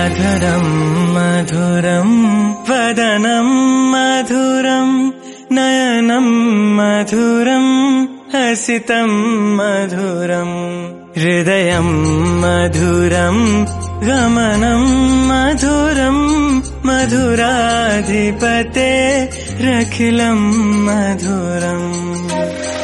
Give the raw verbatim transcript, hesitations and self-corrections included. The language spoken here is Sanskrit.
आधरं मधुरं वदनं मधुरं नयनं मधुरं हसितं मधुरं हृदयं मधुरं गमनं मधुरं मधुराधिपते रखिलं मधुरम्।